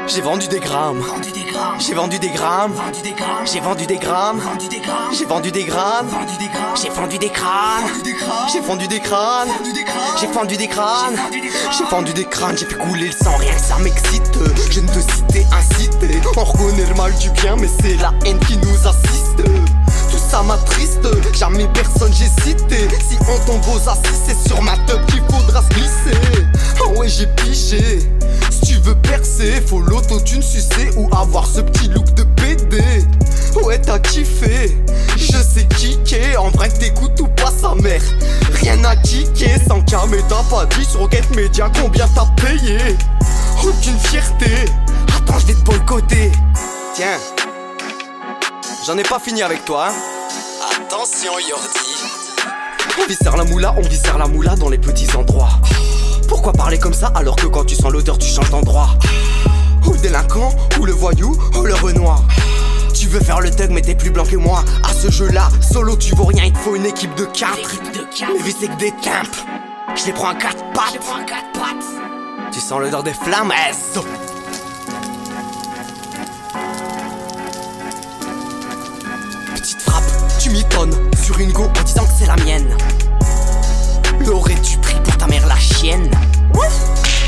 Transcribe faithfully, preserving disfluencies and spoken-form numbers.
J'ai vendu des grammes, j'ai vendu des grammes, j'ai vendu des grammes, j'ai vendu des grammes, j'ai vendu des crânes, j'ai vendu des crânes, j'ai vendu des crânes, j'ai vendu des crânes, j'ai fait couler le sang, rien que ça m'excite. Je ne te citer, inciter, on reconnaît le mal du bien, mais c'est la haine qui nous assiste. Tout ça m'attriste, jamais personne j'ai cité. Si on tombe aux assises, c'est sur ma teub qu'il faudra se glisser. Oh ouais, j'ai piché. Si tu veux percer, faut l'autotune sucer ou avoir ce petit look de P D. Ouais, t'as kiffé, je sais kicker. En vrai que t'écoutes ou pas sa mère, rien à kicker. Sans K mais t'as pas dit sur Rocket Media combien t'as payé. Aucune fierté, attends je vais te boycotter. Tiens, j'en ai pas fini avec toi, hein. Attention Yordi. On viscère la moula, on viscère la moula dans les petits endroits. Pourquoi parler comme ça alors que quand tu sens l'odeur tu changes d'endroit? Ou le délinquant, ou le voyou, ou le renoir. Tu veux faire le thug mais t'es plus blanc que moi. À ce jeu là, solo tu vaux rien, il te faut une équipe de quatre. Mes vies c'est que des tempes, je les prends à quatre pattes. Tu sens l'odeur des flammes, eh, petite frappe, tu m'étonnes sur une go en disant que c'est la mienne. L'aurais-tu pris pour ta mère la chienne? Ouf.